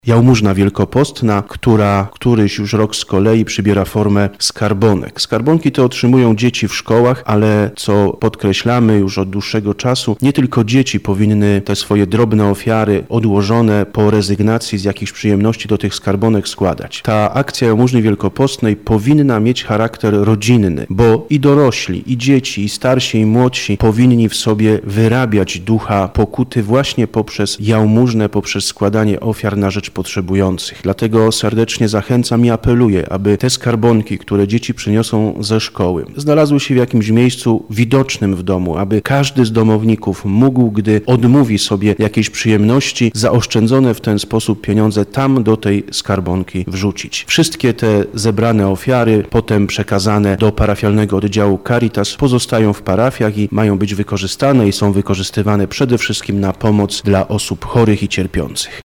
Jałmużna wielkopostna, która któryś już rok z kolei przybiera formę skarbonek. Skarbonki te otrzymują dzieci w szkołach, ale co podkreślamy już od dłuższego czasu, nie tylko dzieci powinny te swoje drobne ofiary odłożone po rezygnacji z jakichś przyjemności do tych skarbonek składać. Ta akcja Jałmużny Wielkopostnej powinna mieć charakter rodzinny, bo i dorośli, i dzieci, i starsi, i młodsi powinni w sobie wyrabiać ducha pokuty właśnie poprzez jałmużnę, poprzez składanie ofiar na rzecz potrzebujących. Dlatego serdecznie zachęcam i apeluję, aby te skarbonki, które dzieci przyniosą ze szkoły, znalazły się w jakimś miejscu widocznym w domu, aby każdy z domowników mógł, gdy odmówi sobie jakiejś przyjemności, zaoszczędzone w ten sposób pieniądze tam do tej skarbonki wrzucić. Wszystkie te zebrane ofiary, potem przekazane do parafialnego oddziału Caritas, pozostają w parafiach i mają być wykorzystane i są wykorzystywane przede wszystkim na pomoc dla osób chorych i cierpiących.